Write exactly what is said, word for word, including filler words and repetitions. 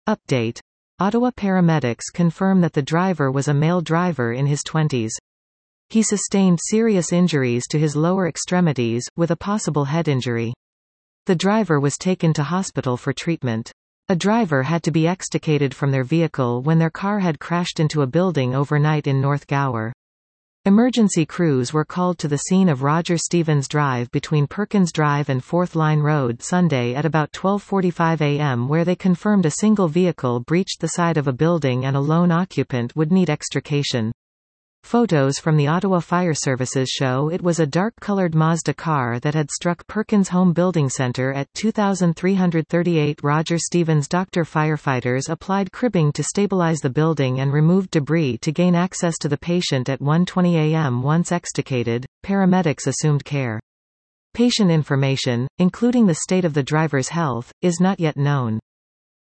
Update. Ottawa paramedics confirm that the driver was a male driver in his twenties. He sustained serious injuries to his lower extremities, with a possible head injury. The driver was taken to hospital for treatment. A driver had to be extricated from their vehicle when their car had crashed into a building overnight in North Gower. Emergency crews were called to the scene of Roger Stevens Drive between Perkins Drive and Fourth Line Road Sunday at about twelve forty-five a m, where they confirmed a single vehicle breached the side of a building and a lone occupant would need extrication. Photos from the Ottawa Fire Services show it was a dark-colored Mazda car that had struck Perkins Home Building Centre at two thousand three hundred thirty-eight Roger Stevens. Doctor Firefighters applied cribbing to stabilize the building and removed debris to gain access to the patient at one twenty a m Once extricated, paramedics assumed care. Patient information, including the state of the driver's health, is not yet known.